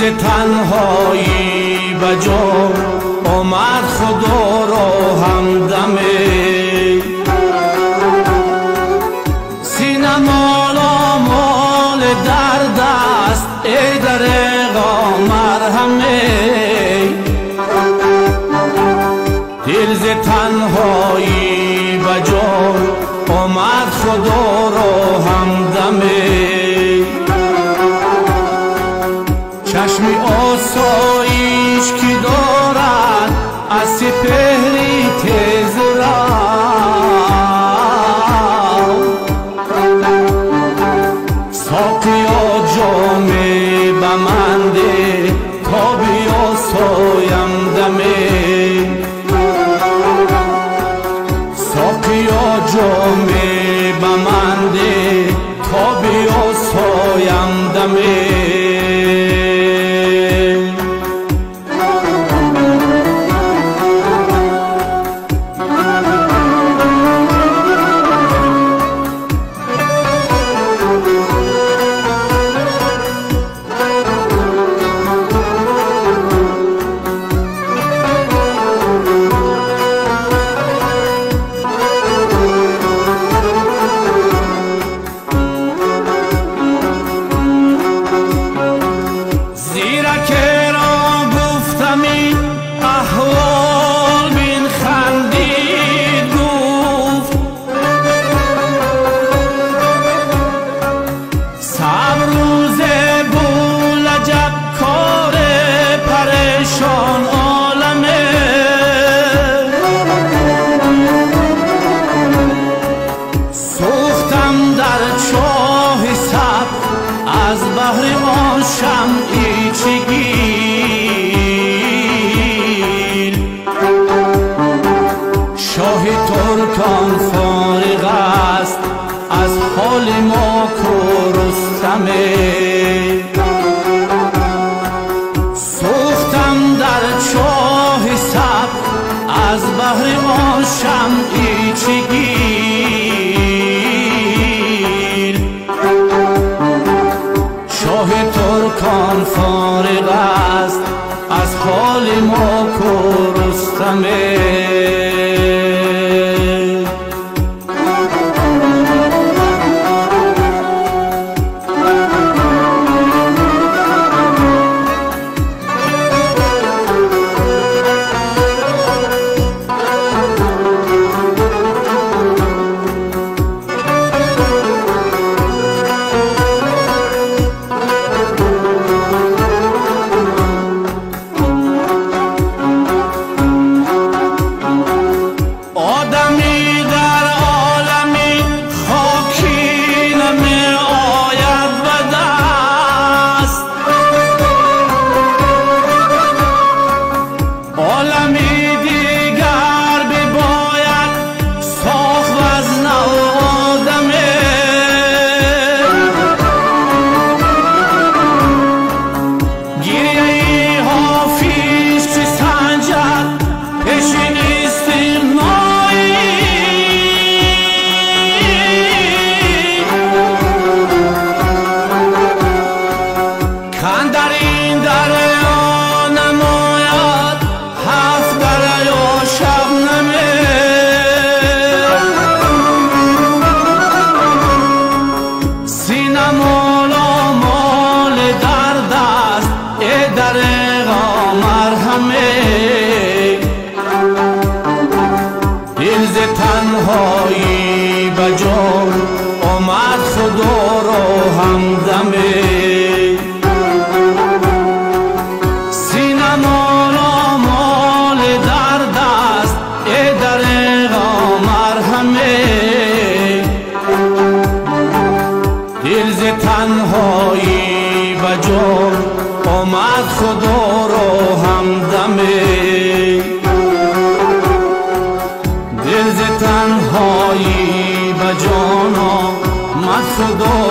تنهایی بجا آمد خدا را همدمه سینه مال درد است ای دریغا مرهمه دل ز تنهایی بجا آمد خدا را همدمه چشم آسایش که دارد از سپهری تیز را ساقیا جام بمنده تا بیاسایم دمه ساقیا جام بمنده تا بیاسایم دمه احوال بین خندید گفت صبر روز بولجب کار پریشان عالمه سوختم در چاه صبر از بحر آن شمعی چگی شاه ترکان فارغ است از حال ما که رستمه سوختم در چاه صبر از بحر آن شمعی چگیر شاه ترکان فارغ است از حال ما که رستمه دل ز تنهایی بجا آمد خدا را همدمه سینه مال درد است ای دریغا مرهمه دل ز تنهایی بجا آمد خدا را همدمه دل ز تنهایی بجانا مد خدا